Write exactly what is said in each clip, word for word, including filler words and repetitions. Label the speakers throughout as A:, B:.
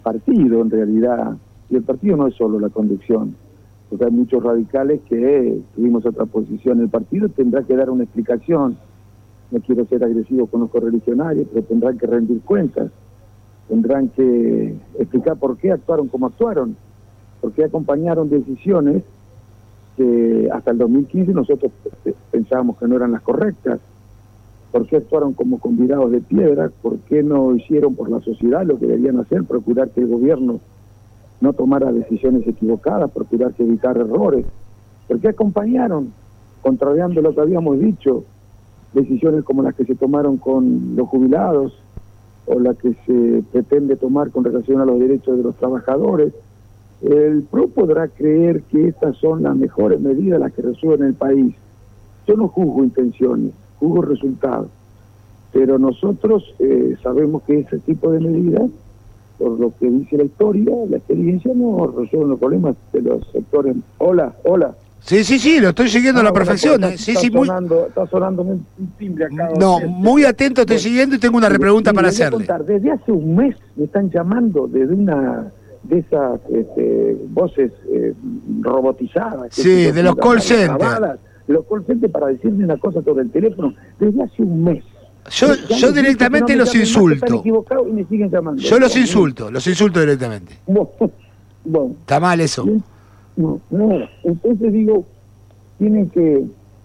A: partido en realidad, y el partido no es solo la conducción, porque hay muchos radicales que tuvimos otra posición. El partido tendrá que dar una explicación, no quiero ser agresivo con los correligionarios, pero tendrán que rendir cuentas, tendrán que explicar por qué actuaron como actuaron, por qué acompañaron decisiones que hasta el dos mil quince nosotros pensábamos que no eran las correctas, por qué actuaron como convidados de piedra, por qué no hicieron por la sociedad lo que debían hacer, procurar que el gobierno no tomara decisiones equivocadas, procurar que evitar errores, por qué acompañaron, contrariando lo que habíamos dicho, decisiones como las que se tomaron con los jubilados o las que se pretende tomar con relación a los derechos de los trabajadores. El P R O podrá creer que estas son las mejores medidas las que resuelven el país. Yo no juzgo intenciones, juzgo resultados, pero nosotros eh, sabemos que ese tipo de medidas, por lo que dice la historia, la experiencia, no resuelven los problemas de los sectores. Hola, hola.
B: Sí, sí, sí, lo estoy siguiendo a la perfección.
A: Está,
B: sí,
A: está,
B: sí, muy...
A: sonando, está sonando un timbre acá.
B: No, muy atento estoy siguiendo y tengo una repregunta
A: sí,
B: para
A: les voy a
B: hacerle.
A: Contar, desde hace un mes me están llamando desde una de esas este, voces eh, robotizadas.
B: Sí, de los call centers.
A: Los call centers para decirme una cosa sobre el teléfono, desde hace un mes.
B: Yo, yo directamente los insulto.
A: Y me siguen llamando.
B: Yo los insulto, los insulto directamente.
A: Bueno,
B: está mal eso.
A: No, no, entonces digo, tienen que,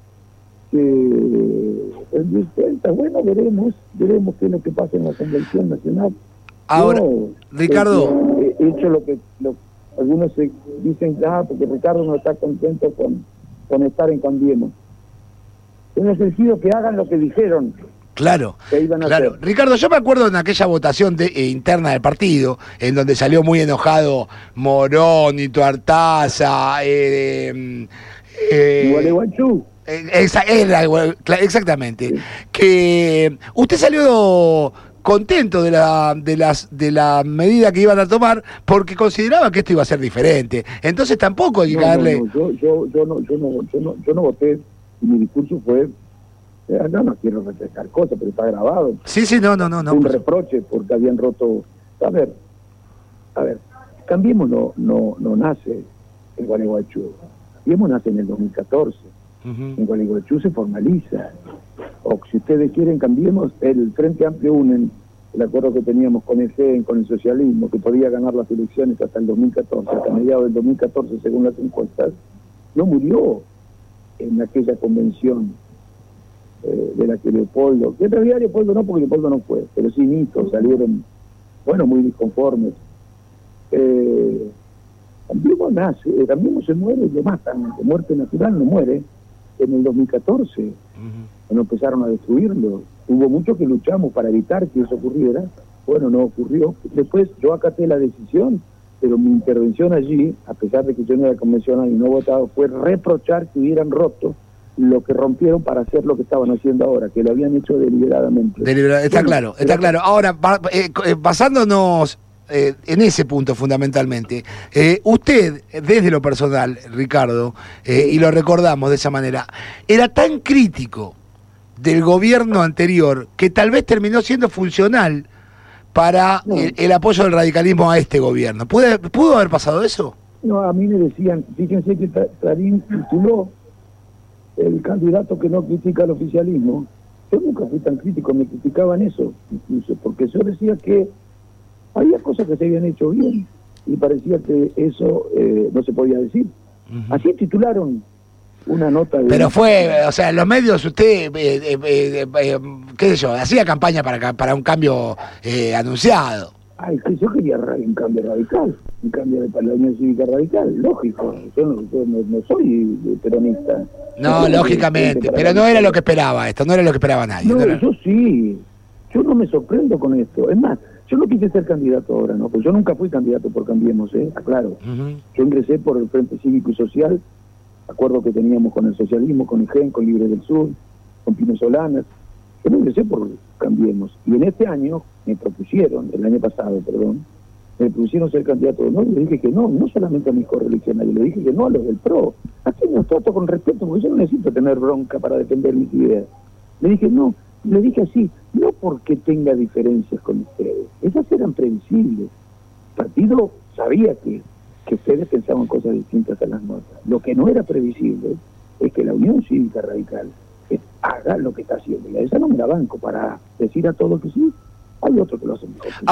A: que rendir cuenta. Bueno, veremos, veremos qué es lo que pasa en la Convención Nacional.
B: Ahora,
A: Yo,
B: Ricardo...
A: He, he hecho lo que lo, algunos se dicen, ah, porque Ricardo no está contento con, con estar en Cambiemos. En el sentido que hagan lo que dijeron.
B: Claro,
A: que iban a
B: claro.
A: hacer.
B: Ricardo, yo me acuerdo en aquella votación de, eh, interna del partido, en donde salió muy enojado Morón y Tuartaza, eh, eh,
A: Gualeguaychú.
B: Eh, exa, era, exactamente. Sí. Que usted salió contento de la de las de la medida que iban a tomar porque consideraba que esto iba a ser diferente. Entonces tampoco hay que
A: no,
B: caerle.
A: No, no, yo, yo, yo no, yo no, yo no, yo no voté y mi discurso fue, eh, no, no quiero refrescar cosas, pero está grabado.
B: Sí, sí, no, no, no, no.
A: Un
B: pues.
A: reproche porque habían roto. A ver, a ver, Cambiemos no, no, no nace en Gualeguaychú. Cambiemos nace en el dos mil catorce. Uh-huh. En Gualeguaychú se formaliza. O si ustedes quieren, Cambiemos, el Frente Amplio Unen, el acuerdo que teníamos con el G E N, con el socialismo, que podía ganar las elecciones hasta el dos mil catorce, hasta mediados del dos mil catorce, según las encuestas, no murió en aquella convención eh, de la que Leopoldo, que en realidad Leopoldo no, porque Leopoldo no fue, pero sí Nito, salieron, bueno, muy disconformes. Eh, Cambiemos nace, eh, Cambiemos se muere y lo matan, de muerte natural no muere, en el dos mil catorce, uh-huh. cuando empezaron a destruirlo. Hubo mucho que luchamos para evitar que eso ocurriera, bueno, no ocurrió. Después yo acaté la decisión, pero mi intervención allí, a pesar de que yo no era convencional y no votado, fue reprochar que hubieran roto lo que rompieron para hacer lo que estaban haciendo ahora, que lo habían hecho deliberadamente.
B: Deliberad, está bueno, claro, está claro. Ahora, eh, basándonos eh, en ese punto fundamentalmente, eh, usted, desde lo personal, Ricardo, eh, y lo recordamos de esa manera, era tan crítico del gobierno anterior que tal vez terminó siendo funcional para no. el, el apoyo del radicalismo a este gobierno. ¿Pudo, ¿Pudo haber pasado eso?
A: No, a mí me decían, fíjense que Clarín tituló el candidato que no critica al oficialismo. Yo nunca fui tan crítico, me criticaban eso, incluso, porque yo decía que había cosas que se habían hecho bien y parecía que eso eh, no se podía decir. Uh-huh. Así titularon una nota de...
B: Pero fue, o sea, en los medios usted, eh, eh, eh, eh, qué sé yo, hacía campaña para, para un cambio eh, anunciado.
A: Ay, que yo quería un cambio radical, un cambio de la Unión Cívica Radical, lógico, yo no, yo no, no soy peronista.
B: No, no lógicamente, pero no era lo que esperaba esto, no era lo que esperaba nadie.
A: No,
B: no era...
A: yo sí, yo no me sorprendo con esto, es más, yo no quise ser candidato ahora, ¿no? Pues yo nunca fui candidato por Cambiemos, ¿eh? Aclaro. Uh-huh. Yo ingresé por el Frente Cívico y Social, acuerdo que teníamos con el socialismo, con el G E N, con Libre del Sur, con Pino Solanas. Yo no ingresé por Cambiemos. Y en este año me propusieron, el año pasado, perdón, me propusieron ser candidato de nuevo y le dije que no, no solamente a mis correligionarios, le dije que no a los del P R O. Aquí los trato con respeto, porque yo no necesito tener bronca para defender mis ideas. Le dije no, le dije así, no porque tenga diferencias con ustedes, esas eran previsibles. partido sabía que, que ustedes pensaban cosas distintas a las nuestras. Lo que no era previsible es que la Unión Cívica Radical haga lo que está haciendo. Y a esa no me la banco para decir a todos que sí. Hay otros que lo hacen mejor.